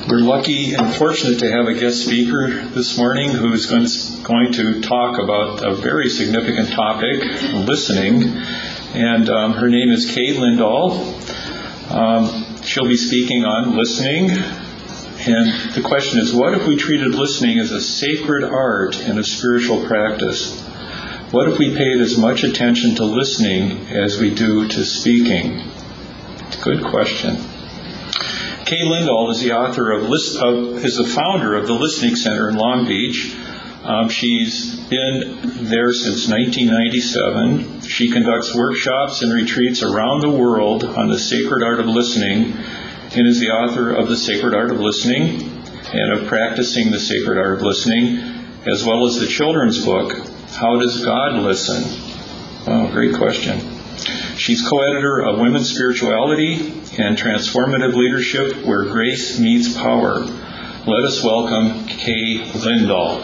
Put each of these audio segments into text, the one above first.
We're lucky and fortunate to have a guest speaker this morning who is going to talk about a very significant topic, listening. And her name is Kay Lindahl. She'll be speaking on listening. And the question is, what if we treated listening as a sacred art and a spiritual practice? What if we paid as much attention to listening as we do to speaking? Good question. Kay Lindahl is the author is the founder of the Listening Center in Long Beach. She's been there since 1997. She conducts workshops and retreats around the world on the sacred art of listening, and is the author of The Sacred Art of Listening and of Practicing the Sacred Art of Listening, as well as the children's book, How Does God Listen? Oh, great question. She's co-editor of Women's Spirituality and Transformative Leadership, Where Grace Meets Power. Let us welcome Kay Lindahl.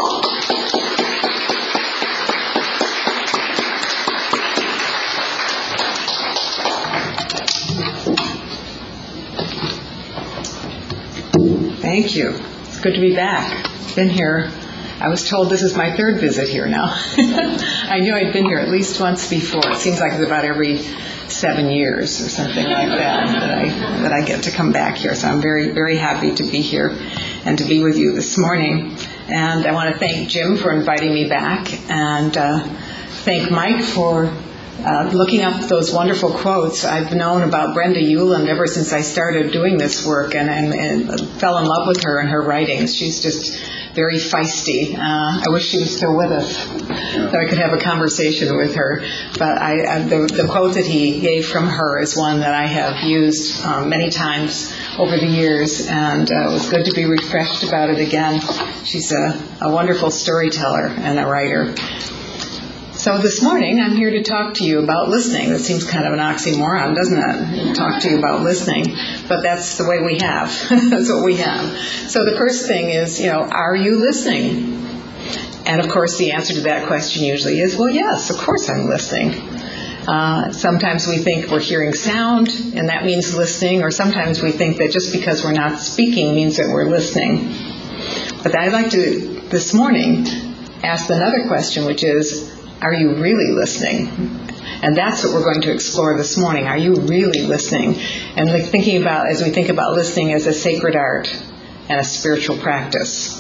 Thank you. It's good to be back. Been here. I was told this is my third visit here now. I knew I'd been here at least once before. It seems like it's about every 7 years or something like that I get to come back here. So I'm very, very happy to be here and to be with you this morning. And I want to thank Jim for inviting me back, and thank Mike for looking up those wonderful quotes. I've known about Brenda Ueland ever since I started doing this work, and fell in love with her and her writings. She's just very feisty. I wish she was still with us, so I could have a conversation with her. But the quote that he gave from her is one that I have used many times over the years, and it was good to be refreshed about it again. She's a wonderful storyteller and a writer. So this morning, I'm here to talk to you about listening. That seems kind of an oxymoron, doesn't it? Talk to you about listening. But that's the way we have. That's what we have. So the first thing is, are you listening? And of course, the answer to that question usually is, well, yes, of course I'm listening. Sometimes we think we're hearing sound, and that means listening. Or sometimes we think that just because we're not speaking means that we're listening. But I'd like to, this morning, ask another question, which is, are you really listening? And that's what we're going to explore this morning. Are you really listening? And thinking about, as we think about listening as a sacred art and a spiritual practice.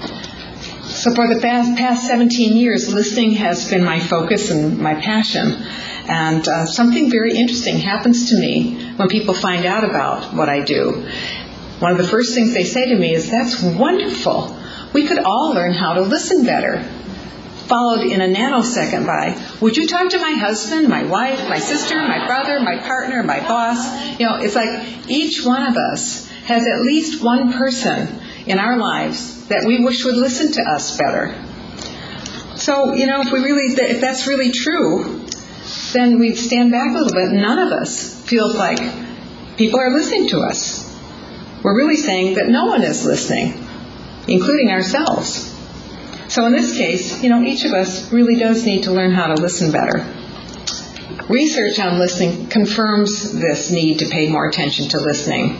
So for the past 17 years, listening has been my focus and my passion. And something very interesting happens to me when people find out about what I do. One of the first things they say to me is, that's wonderful. We could all learn how to listen better. Followed in a nanosecond by, would you talk to my husband, my wife, my sister, my brother, my partner, my boss? It's like each one of us has at least one person in our lives that we wish would listen to us better. So, if that's really true, then we'd stand back a little bit. None of us feels like people are listening to us. We're really saying that no one is listening, including ourselves. So in this case, each of us really does need to learn how to listen better. Research on listening confirms this need to pay more attention to listening.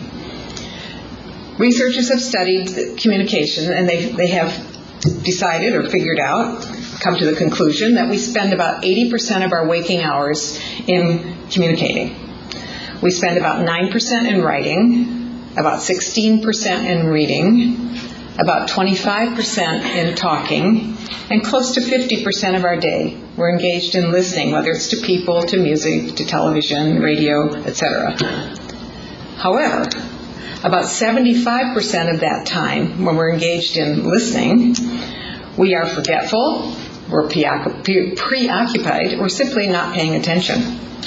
Researchers have studied communication, and they have decided or figured out, come to the conclusion, that we spend about 80% of our waking hours in communicating. We spend about 9% in writing, about 16% in reading, about 25% in talking, and close to 50% of our day we're engaged in listening, whether it's to people, to music, to television, radio, etc. However, about 75% of that time when we're engaged in listening, we are forgetful, we're preoccupied, or simply not paying attention.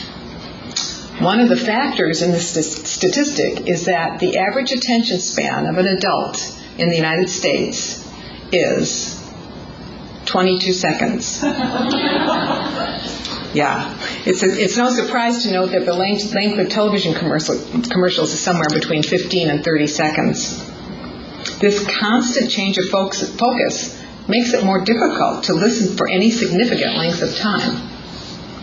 One of the factors in this statistic is that the average attention span of an adult in the United States is 22 seconds. Yeah. It's no surprise to note that the length of television commercials is somewhere between 15 and 30 seconds. This constant change of focus makes it more difficult to listen for any significant length of time.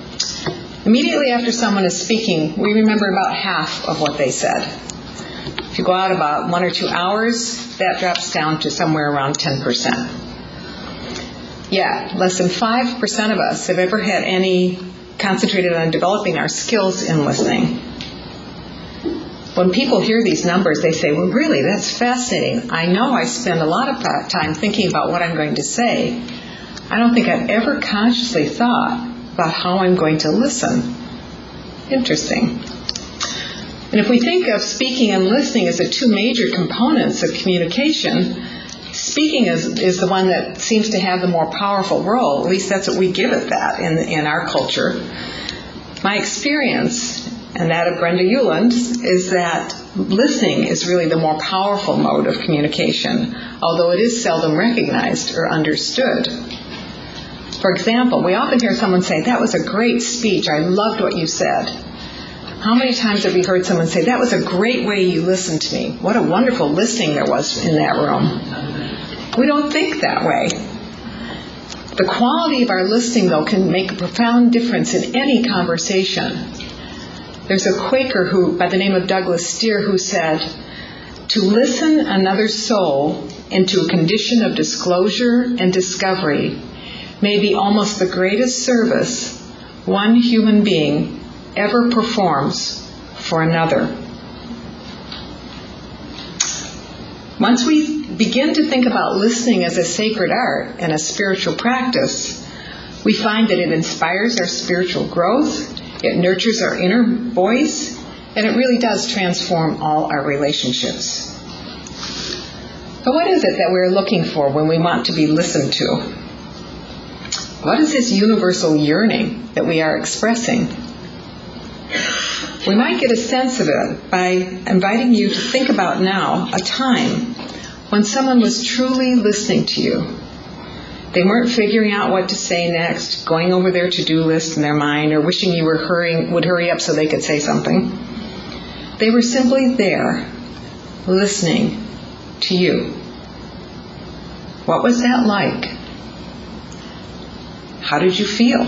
Immediately after someone is speaking, we remember about half of what they said. If you go out about 1 or 2 hours, that drops down to somewhere around 10%. Yet, less than 5% of us have ever had any concentrated on developing our skills in listening. When people hear these numbers, they say, well, really, that's fascinating. I know I spend a lot of time thinking about what I'm going to say. I don't think I've ever consciously thought about how I'm going to listen. Interesting. And if we think of speaking and listening as the two major components of communication, speaking is the one that seems to have the more powerful role. At least that's what we give it that in our culture. My experience, and that of Brenda Euland, is that listening is really the more powerful mode of communication, although it is seldom recognized or understood. For example, we often hear someone say, that was a great speech, I loved what you said. How many times have we heard someone say, that was a great way you listened to me. What a wonderful listening there was in that room. We don't think that way. The quality of our listening, though, can make a profound difference in any conversation. There's a Quaker who, by the name of Douglas Steere, who said, to listen another soul into a condition of disclosure and discovery may be almost the greatest service one human being ever performs for another. Once we begin to think about listening as a sacred art and a spiritual practice, we find that it inspires our spiritual growth, it nurtures our inner voice, and it really does transform all our relationships. But what is it that we're looking for when we want to be listened to? What is this universal yearning that we are expressing? We might get a sense of it by inviting you to think about now a time when someone was truly listening to you. They weren't figuring out what to say next, going over their to-do list in their mind, or wishing you would hurry up so they could say something. They were simply there, listening to you. What was that like? How did you feel?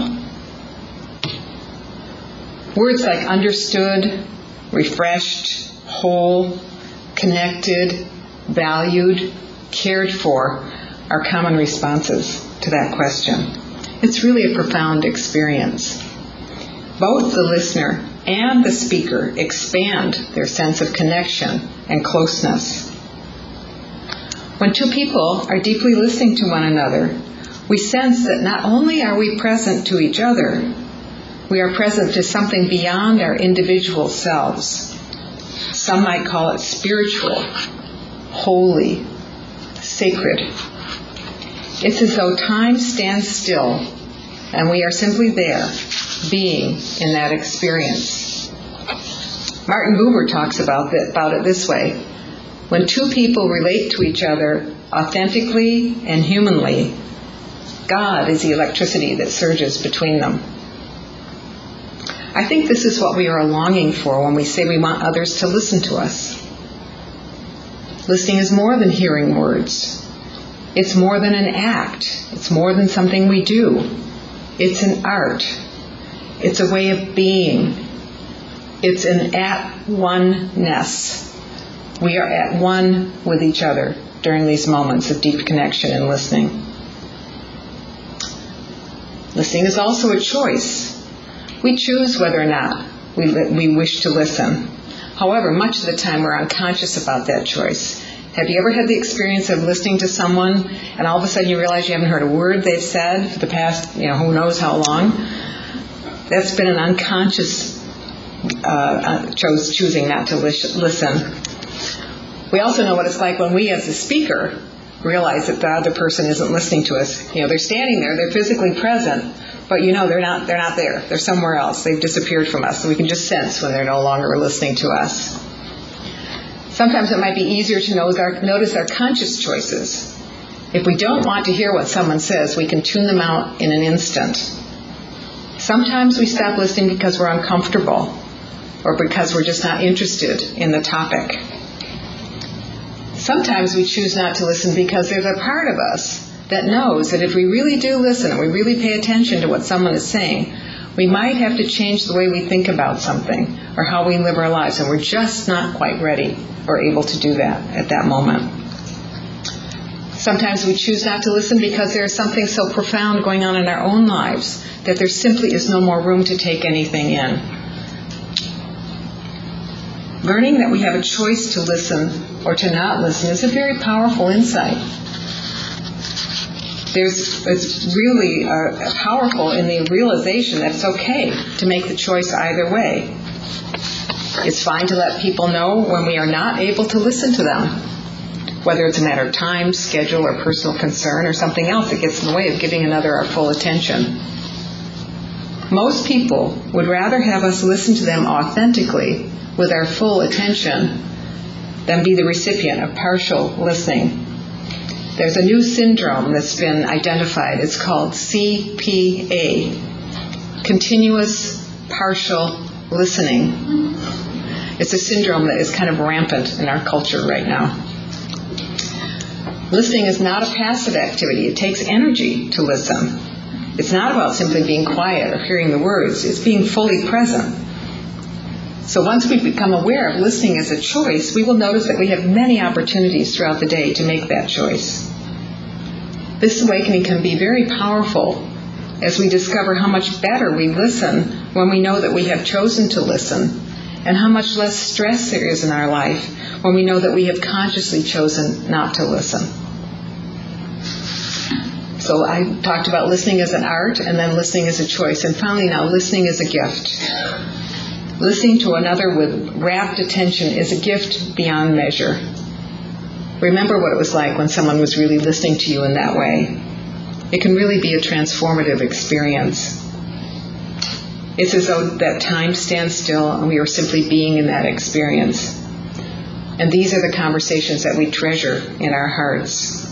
Words like understood, refreshed, whole, connected, valued, cared for are common responses to that question. It's really a profound experience. Both the listener and the speaker expand their sense of connection and closeness. When two people are deeply listening to one another, we sense that not only are we present to each other, we are present to something beyond our individual selves. Some might call it spiritual, holy, sacred. It's as though time stands still and we are simply there, being in that experience. Martin Buber talks about it this way. When two people relate to each other authentically and humanly, God is the electricity that surges between them. I think this is what we are longing for when we say we want others to listen to us. Listening is more than hearing words. It's more than an act. It's more than something we do. It's an art. It's a way of being. It's an at-one-ness. We are at one with each other during these moments of deep connection and listening. Listening is also a choice. We choose whether or not we wish to listen. However, much of the time we're unconscious about that choice. Have you ever had the experience of listening to someone and all of a sudden you realize you haven't heard a word they've said for the past, who knows how long? That's been an unconscious choosing not to listen. We also know what it's like when we as the speaker realize that the other person isn't listening to us. They're standing there, they're physically present, but they're not there. They're somewhere else. They've disappeared from us. So we can just sense when they're no longer listening to us. Sometimes it might be easier to notice our conscious choices. If we don't want to hear what someone says, we can tune them out in an instant. Sometimes we stop listening because we're uncomfortable or because we're just not interested in the topic. Sometimes we choose not to listen because there's a part of us that knows that if we really do listen and we really pay attention to what someone is saying, We might have to change the way we think about something or how we live our lives, and we're just not quite ready or able to do that at that moment. Sometimes we choose not to listen because there is something so profound going on in our own lives that there simply is no more room to take anything in. Learning that we have a choice to listen or to not listen is a very powerful insight. It's really powerful in the realization that it's okay to make the choice either way. It's fine to let people know when we are not able to listen to them, whether it's a matter of time, schedule, or personal concern, or something else that gets in the way of giving another our full attention. Most people would rather have us listen to them authentically with our full attention than be the recipient of partial listening. There's a new syndrome that's been identified. It's called CPA, Continuous Partial Listening. It's a syndrome that is kind of rampant in our culture right now. Listening is not a passive activity. It takes energy to listen. It's not about simply being quiet or hearing the words. It's being fully present. So once we become aware of listening as a choice, we will notice that we have many opportunities throughout the day to make that choice. This awakening can be very powerful as we discover how much better we listen when we know that we have chosen to listen, and how much less stress there is in our life when we know that we have consciously chosen not to listen. So I talked about listening as an art, and then listening as a choice, and finally now listening as a gift. Listening to another with rapt attention is a gift beyond measure. Remember what it was like when someone was really listening to you in that way. It can really be a transformative experience. It's as though that time stands still and we are simply being in that experience. And these are the conversations that we treasure in our hearts.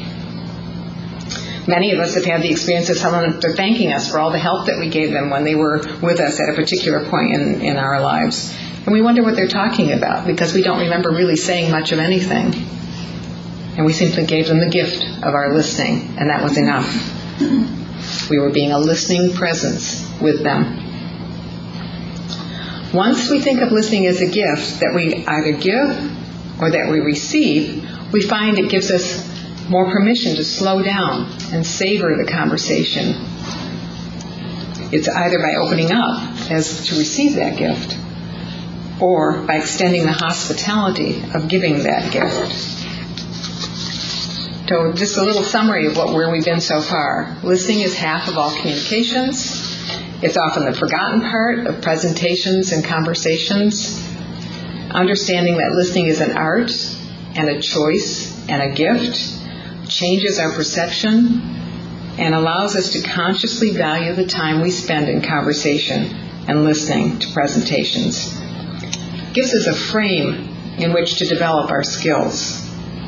Many of us have had the experience of someone thanking us for all the help that we gave them when they were with us at a particular point in our lives. And we wonder what they're talking about because we don't remember really saying much of anything. And we simply gave them the gift of our listening, and that was enough. We were being a listening presence with them. Once we think of listening as a gift that we either give or that we receive, we find it gives us more permission to slow down and savor the conversation. It's either by opening up as to receive that gift, or by extending the hospitality of giving that gift. So just a little summary of where we've been so far. Listening is half of all communications. It's often the forgotten part of presentations and conversations. Understanding that listening is an art and a choice and a gift changes our perception and allows us to consciously value the time we spend in conversation and listening to presentations. It gives us a frame in which to develop our skills.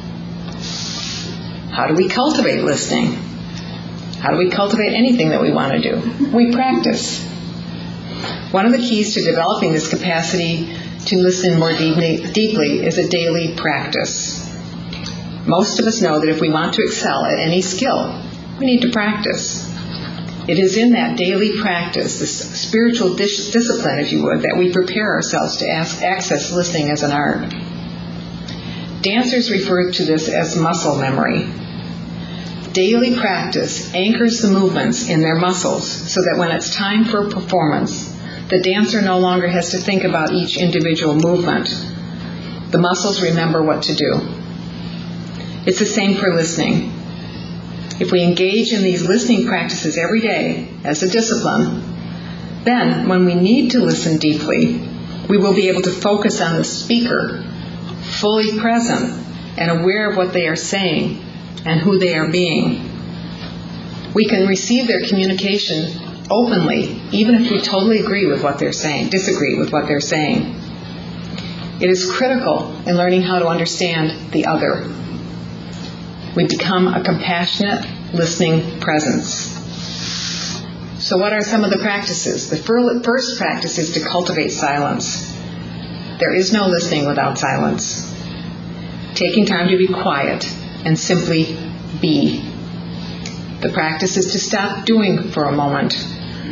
How do we cultivate listening? How do we cultivate anything that we want to do? We practice. One of the keys to developing this capacity to listen more deeply is a daily practice. Most of us know that if we want to excel at any skill, we need to practice. It is in that daily practice, this spiritual discipline, if you would, that we prepare ourselves to access listening as an art. Dancers refer to this as muscle memory. Daily practice anchors the movements in their muscles so that when it's time for a performance, the dancer no longer has to think about each individual movement. The muscles remember what to do. It's the same for listening. If we engage in these listening practices every day as a discipline, then when we need to listen deeply, we will be able to focus on the speaker, fully present and aware of what they are saying and who they are being. We can receive their communication openly, even if we totally agree with what they're saying, disagree with what they're saying. It is critical in learning how to understand the other. We become a compassionate, listening presence. So what are some of the practices? The first practice is to cultivate silence. There is no listening without silence. Taking time to be quiet and simply be. The practice is to stop doing for a moment.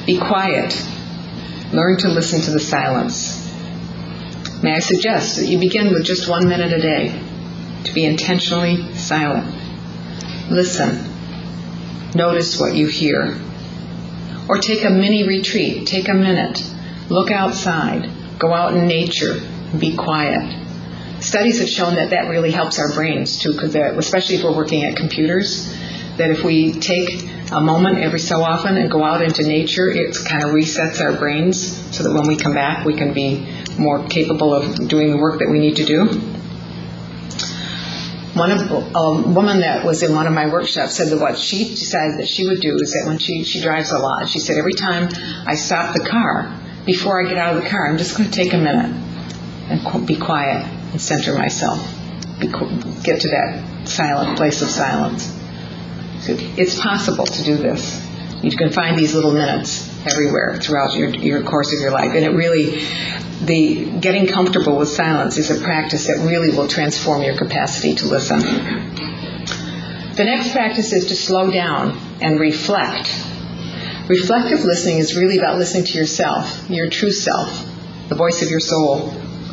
Be quiet. Learn to listen to the silence. May I suggest that you begin with just 1 minute a day to be intentionally silent. Listen. Notice what you hear. Or take a mini retreat. Take a minute. Look outside. Go out in nature. Be quiet. Studies have shown that that really helps our brains too, because especially if we're working at computers, that if we take a moment every so often and go out into nature, it kind of resets our brains so that when we come back we can be more capable of doing the work that we need to do. A woman that was in one of my workshops said that what she decided that she would do is that when she drives a lot, she said, every time I stop the car, before I get out of the car, I'm just going to take a minute and be quiet and center myself. Get to that silent place of silence. So it's possible to do this. You can find these little minutes everywhere throughout your course of your life. And it really, getting comfortable with silence is a practice that really will transform your capacity to listen. The next practice is to slow down and reflect. Reflective listening is really about listening to yourself, your true self, the voice of your soul.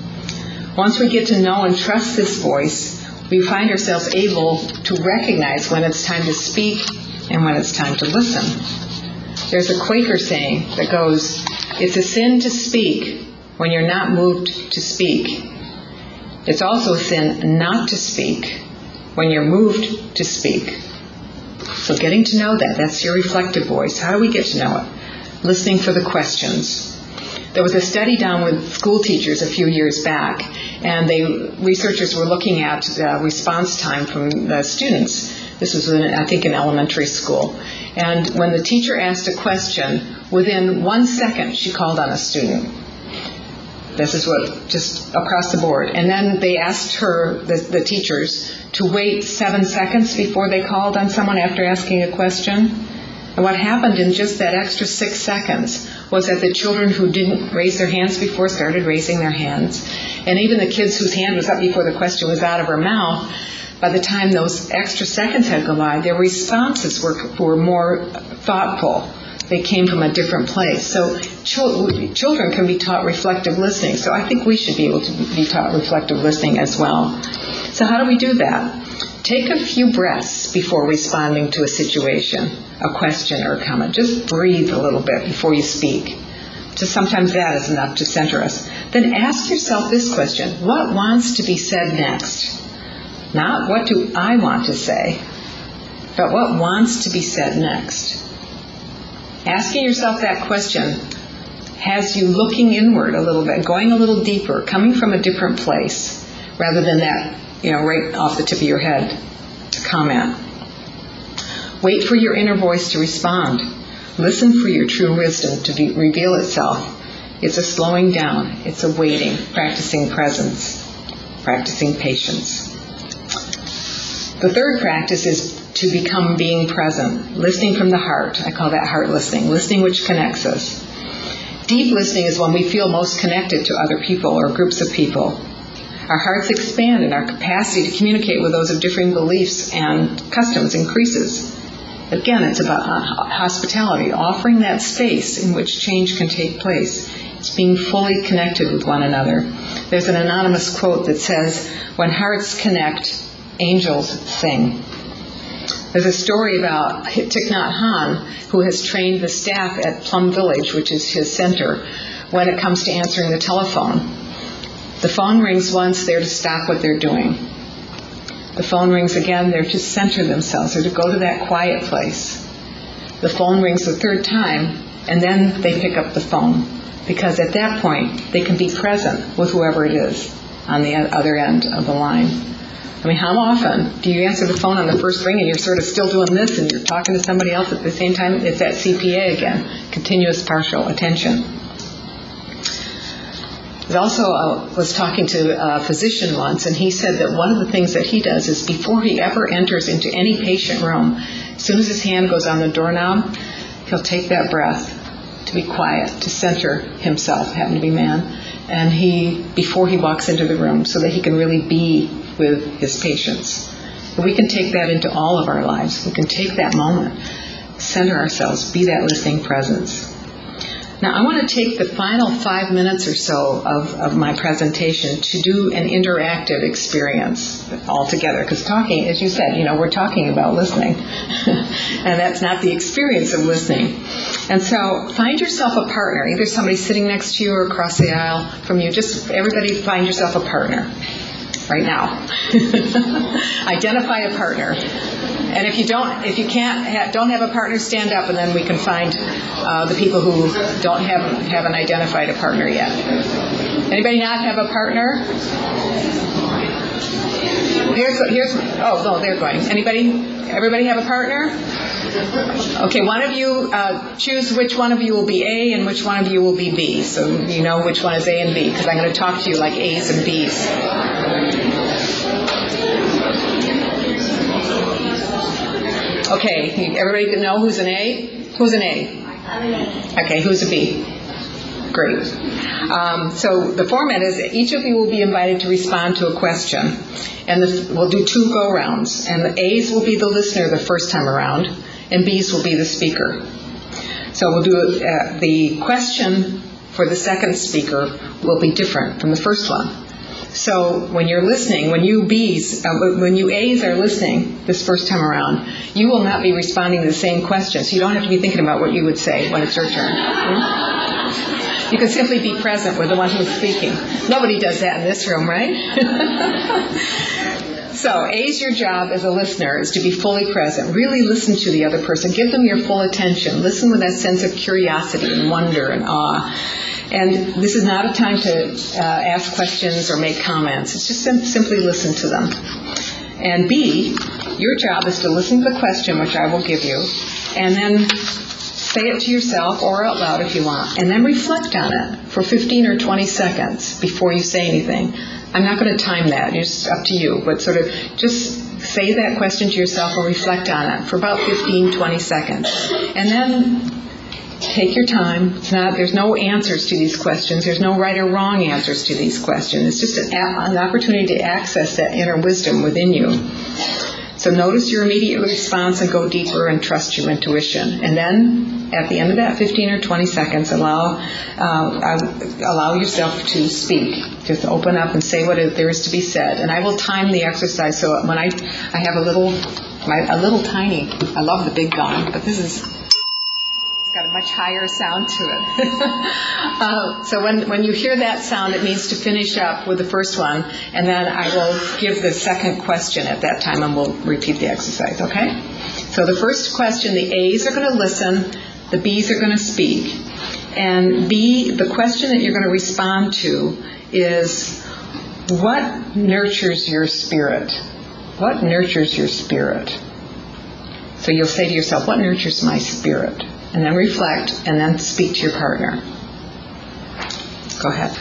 Once we get to know and trust this voice, we find ourselves able to recognize when it's time to speak and when it's time to listen. There's a Quaker saying that goes, it's a sin to speak when you're not moved to speak. It's also a sin not to speak when you're moved to speak. So getting to know that's your reflective voice. How do we get to know it? Listening for the questions. There was a study done with school teachers a few years back, and researchers were looking at response time from the students. This was, I think, in elementary school. And when the teacher asked a question, within 1 second she called on a student. This is what, just across the board. And then they asked her, the teachers, to wait 7 seconds before they called on someone after asking a question. And what happened in just that extra 6 seconds was that the children who didn't raise their hands before started raising their hands. And even the kids whose hand was up before the question was out of her mouth, by the time those extra seconds had gone by, their responses were more thoughtful. They came from a different place. So children can be taught reflective listening. So I think we should be able to be taught reflective listening as well. So how do we do that? Take a few breaths before responding to a situation, a question or a comment. Just breathe a little bit before you speak. Just sometimes that is enough to center us. Then ask yourself this question: what wants to be said next? Not what do I want to say, but what wants to be said next? Asking yourself that question has you looking inward a little bit, going a little deeper, coming from a different place, rather than that, right off the tip of your head comment. Wait for your inner voice to respond. Listen for your true wisdom to reveal itself. It's a slowing down. It's a waiting, practicing presence, practicing patience. The third practice is to become being present, listening from the heart. I call that heart listening which connects us. Deep listening is when we feel most connected to other people or groups of people. Our hearts expand and our capacity to communicate with those of differing beliefs and customs increases. Again, it's about hospitality, offering that space in which change can take place. It's being fully connected with one another. There's an anonymous quote that says, "When hearts connect, angels sing." There's a story about Thich Nhat Hanh, who has trained the staff at Plum Village, which is his center, when it comes to answering the telephone. The phone rings once, they're to stop what they're doing. The phone rings again, they're to center themselves, or to go to that quiet place. The phone rings the third time, and then they pick up the phone, because at that point, they can be present with whoever it is on the other end of the line. I mean, how often do you answer the phone on the first ring and you're sort of still doing this and you're talking to somebody else at the same time? It's that CPA again, continuous partial attention. I also was talking to a physician once, and he said that one of the things that he does is before he ever enters into any patient room, as soon as his hand goes on the doorknob, he'll take that breath to be quiet, to center himself, happen to be man, and before he walks into the room, so that he can really be with his patients. But we can take that into all of our lives. We can take that moment, center ourselves, be that listening presence. Now, I want to take the final 5 minutes or so of my presentation to do an interactive experience altogether. Because talking, as you said, we're talking about listening. And that's not the experience of listening. And so find yourself a partner, either somebody sitting next to you or across the aisle from you. Just everybody find yourself a partner right now. Identify a partner. And if you don't have a partner, stand up, and then we can find the people who haven't identified a partner yet. Anybody not have a partner? They're going. Everybody have a partner? Okay, one of you choose which one of you will be A and which one of you will be B. So you know which one is A and B, because I'm going to talk to you like A's and B's. Okay, everybody can know who's an A? Who's an A? Okay, who's a B? Great. So the format is that each of you will be invited to respond to a question. And we'll do 2 go-rounds. And the A's will be the listener the first time around, and B's will be the speaker. So we'll do the question for the second speaker will be different from the first one. So when you're listening, when you A's are listening this first time around, you will not be responding to the same question. So you don't have to be thinking about what you would say when it's your turn. You can simply be present with the one who's speaking. Nobody does that in this room, right? So A's your job as a listener is to be fully present. Really listen to the other person. Give them your full attention. Listen with that sense of curiosity and wonder and awe. And this is not a time to ask questions or make comments. It's just simply listen to them. And B, your job is to listen to the question, which I will give you, and then say it to yourself or out loud if you want, and then reflect on it for 15 or 20 seconds before you say anything. I'm not going to time that. It's up to you. But sort of just say that question to yourself or reflect on it for about 15, 20 seconds. And then take your time. There's no answers to these questions. There's no right or wrong answers to these questions. It's just an opportunity to access that inner wisdom within you. So notice your immediate response and go deeper and trust your intuition. And then at the end of that 15 or 20 seconds, allow yourself to speak. Just open up and say what there is to be said. And I will time the exercise so when I have a little tiny, I love the big gong, but it's got a much higher sound to it. So when you hear that sound, it means to finish up with the first one, and then I will give the second question at that time, and we'll repeat the exercise, okay? So the first question, the A's are going to listen, the B's are going to speak. And B, the question that you're going to respond to is, what nurtures your spirit? What nurtures your spirit? So you'll say to yourself, what nurtures my spirit? And then reflect, and then speak to your partner. Go ahead.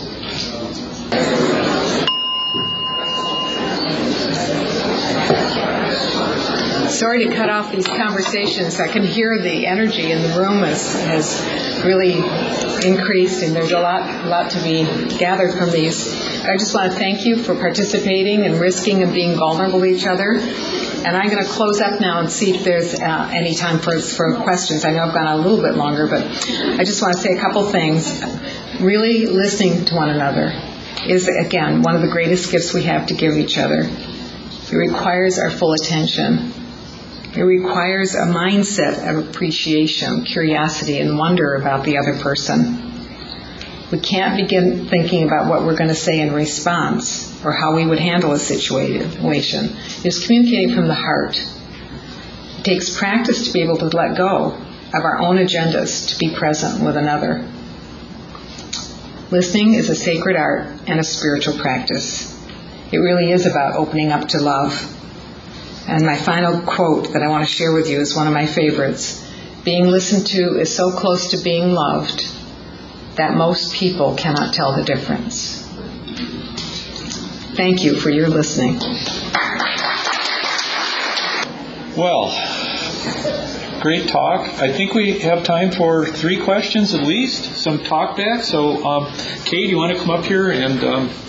Sorry to cut off these conversations. I can hear the energy in the room has really increased, and there's a lot to be gathered from these. I just want to thank you for participating and risking and being vulnerable to each other. And I'm going to close up now and see if there's any time for questions. I know I've gone a little bit longer, but I just want to say a couple things. Really listening to one another is, again, one of the greatest gifts we have to give each other. It requires our full attention. It requires a mindset of appreciation, curiosity, and wonder about the other person. We can't begin thinking about what we're going to say in response or how we would handle a situation. It's communicating from the heart. It takes practice to be able to let go of our own agendas to be present with another. Listening is a sacred art and a spiritual practice. It really is about opening up to love. And my final quote that I want to share with you is one of my favorites. Being listened to is so close to being loved that most people cannot tell the difference. Thank you for your listening. Well, great talk. I think we have time for 3 questions at least, some talk back. So, Kay, do you want to come up here and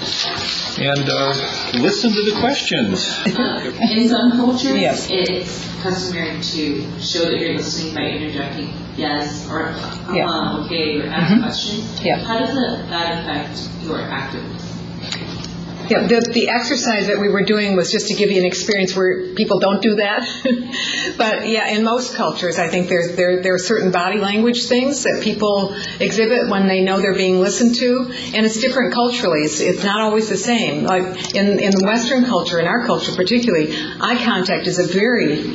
listen to the questions? In some cultures, yes, it's customary to show that you're listening by interjecting yes or Yeah. okay, or ask questions. Yeah. How does that affect your activeness? Yeah, the exercise that we were doing was just to give you an experience where people don't do that. But yeah, in most cultures, I think there are certain body language things that people exhibit when they know they're being listened to, and it's different culturally. It's not always the same. Like in the Western culture, in our culture particularly, eye contact is a very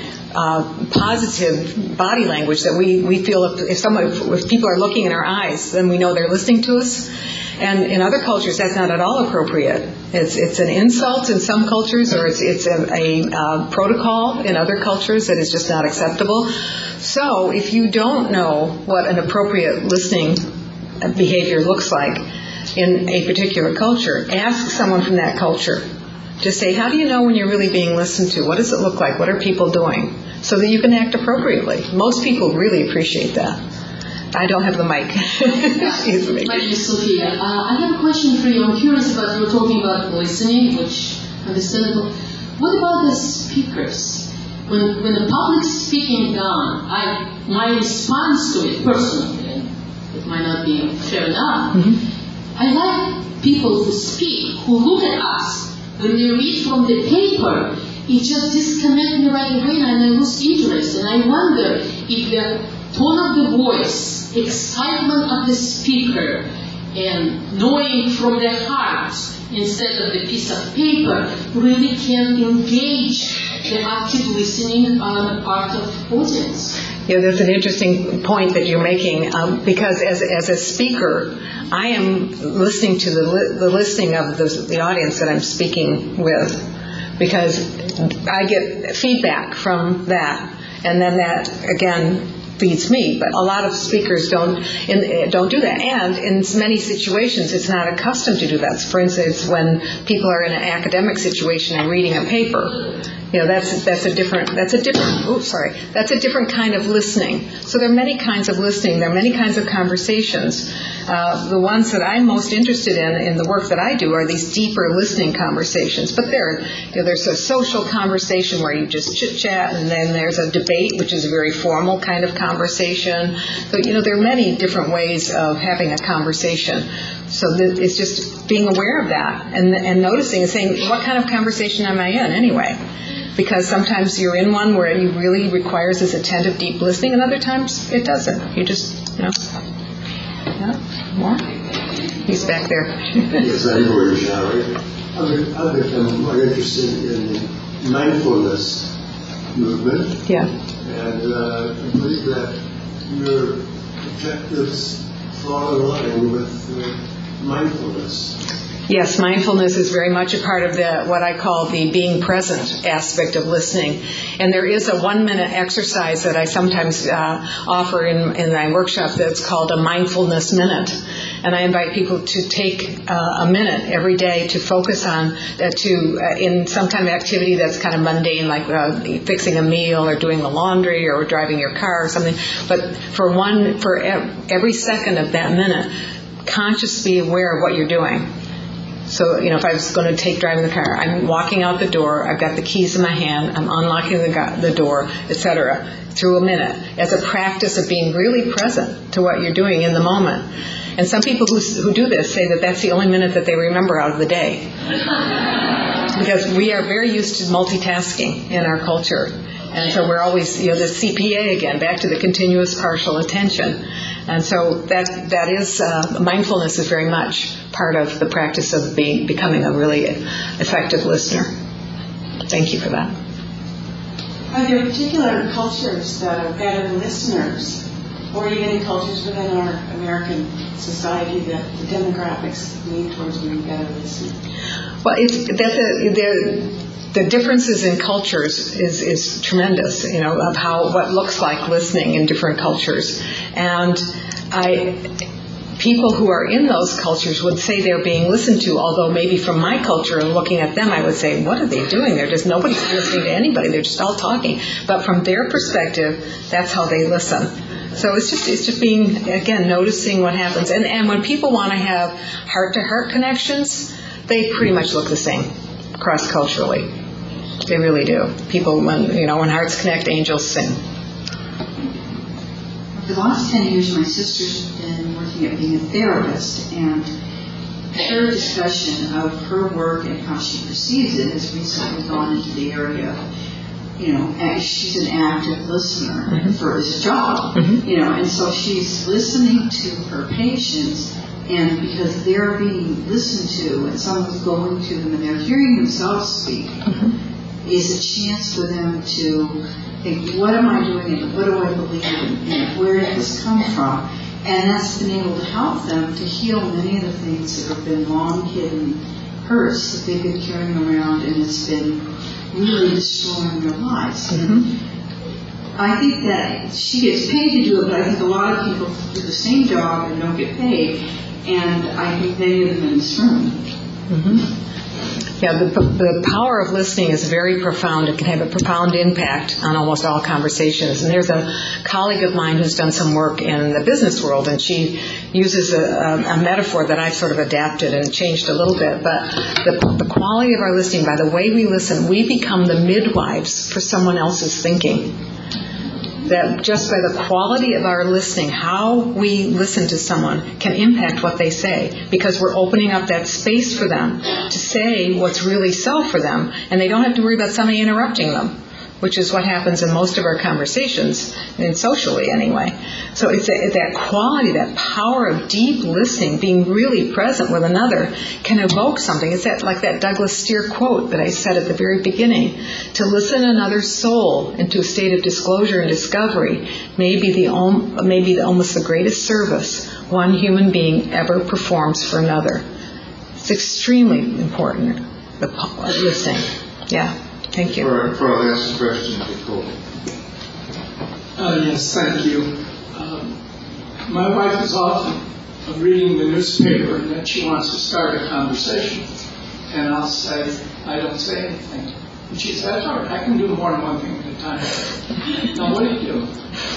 positive body language that we feel if people are looking in our eyes, then we know they're listening to us. And in other cultures, that's not at all appropriate. It's an insult in some cultures, or it's a protocol in other cultures that is just not acceptable. So if you don't know what an appropriate listening behavior looks like in a particular culture, ask someone from that culture. Just say, how do you know when you're really being listened to? What does it look like? What are people doing? So that you can act appropriately. Most people really appreciate that. I don't have the mic. Excuse me. My name is Sophia. I have a question for you. I'm curious about, you were talking about listening, which understandable. What about the speakers? When the public speaking down, my response to it personally, and it might not be fair enough, I like people who speak, who look at us, when they read from the paper, it just disconnects me right away and I lose interest. And I wonder if the tone of the voice, excitement of the speaker, and knowing from their heart instead of the piece of paper really can engage the active listening part of audience. Yeah, that's an interesting point that you're making, because as a speaker, I am listening to the listening of the audience that I'm speaking with, because I get feedback from that, and then that again feeds me. But a lot of speakers don't do that, and in many situations it's not accustomed to do that. For instance, when people are in an academic situation and reading a paper, that's a different kind of listening. So there are many kinds of listening. There are many kinds of conversations. The ones that I'm most interested in the work that I do, are these deeper listening conversations. But there's a social conversation where you just chit chat, and then there's a debate, which is a very formal kind of conversation. So there are many different ways of having a conversation. So it's just being aware of that and noticing and saying, what kind of conversation am I in anyway? Because sometimes you're in one where it really requires this attentive, deep listening, and other times it doesn't. You just, Yeah, more? He's back there. Yes, I know where you're right? I've become more interested in the mindfulness movement. Yeah. And I believe that your objectives fall in line with mindfulness. Yes, mindfulness is very much a part of what I call the being present aspect of listening. And there is a 1-minute exercise that I sometimes offer in my workshop that's called a mindfulness minute. And I invite people to take a minute every day to focus on in some kind of activity that's kind of mundane, like fixing a meal or doing the laundry or driving your car or something. But for every second of that minute, consciously be aware of what you're doing. So, if I was going to driving the car, I'm walking out the door, I've got the keys in my hand, I'm unlocking the door, etc., through a minute, as a practice of being really present to what you're doing in the moment. And some people who do this say that that's the only minute that they remember out of the day. Because we are very used to multitasking in our culture. And so we're always, the CPA again, back to the continuous partial attention. And so that is, mindfulness is very much part of the practice of becoming a really effective listener. Thank you for that. Are there particular cultures that are better listeners, or even cultures within our American society that the demographics lean towards being better listeners? Well, the differences in cultures is tremendous, of what looks like listening in different cultures. And people who are in those cultures would say they're being listened to, although maybe from my culture and looking at them, I would say, what are they doing? Nobody's listening to anybody. They're just all talking. But from their perspective, that's how they listen. So it's just being, again, noticing what happens. And when people want to have heart-to-heart connections, they pretty much look the same cross-culturally. They really do. People, when hearts connect, angels sing. For the last 10 years, my sister's been working at being a therapist, and her discussion of her work and how she perceives it has recently gone into the area of, she's an active listener for this job, and so she's listening to her patients, and because they're being listened to and someone's going to them and they're hearing themselves speak, is a chance for them to think, what am I doing and what do I believe and where did this come from? And that's been able to help them to heal many of the things that have been long hidden hurts that they've been carrying around, and it's been really destroying their lives. And I think that she gets paid to do it, but I think a lot of people do the same job and don't get paid, and I think many of them in this room. Yeah, the power of listening is very profound. It can have a profound impact on almost all conversations. And there's a colleague of mine who's done some work in the business world, and she uses a metaphor that I've sort of adapted and changed a little bit. But the quality of our listening, by the way we listen, we become the midwives for someone else's thinking. That just by the quality of our listening, how we listen to someone can impact what they say, because we're opening up that space for them to say what's really so for them, and they don't have to worry about somebody interrupting them, which is what happens in most of our conversations, and socially anyway. So it's that quality, that power of deep listening, being really present with another, can evoke something. It's like that Douglas Steer quote that I said at the very beginning. To listen another's soul into a state of disclosure and discovery may be almost the greatest service one human being ever performs for another. It's extremely important, the power of listening. Yeah. Thank you. For our last question, Nicole. Yes, thank you. My wife is often reading the newspaper and then she wants to start a conversation. And I'll say, I don't say anything. And she says, that's all right, I can do more than one thing at a time. Now, what do you do?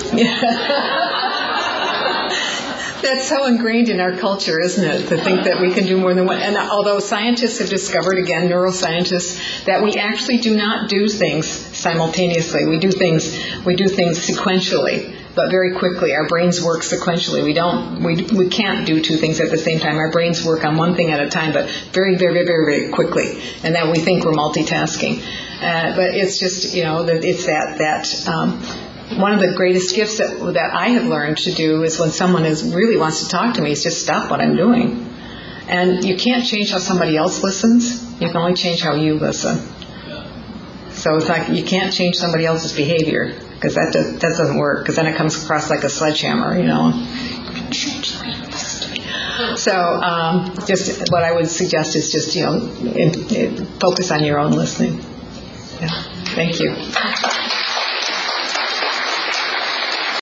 That's so ingrained in our culture, isn't it, to think that we can do more than one. And although scientists have discovered, again, neuroscientists, that we actually do not do things simultaneously. We do things sequentially, but very quickly. Our brains work sequentially. We can't do two things at the same time. Our brains work on one thing at a time, but very, very, very, very quickly. And then we think we're multitasking. But it's just, it's that one of the greatest gifts that I have learned to do is when someone really wants to talk to me, is just stop what I'm doing. And you can't change how somebody else listens. You can only change how you listen. So it's like you can't change somebody else's behavior, because that doesn't work, because then it comes across like a sledgehammer, So just what I would suggest is just, focus on your own listening. Yeah. Thank you.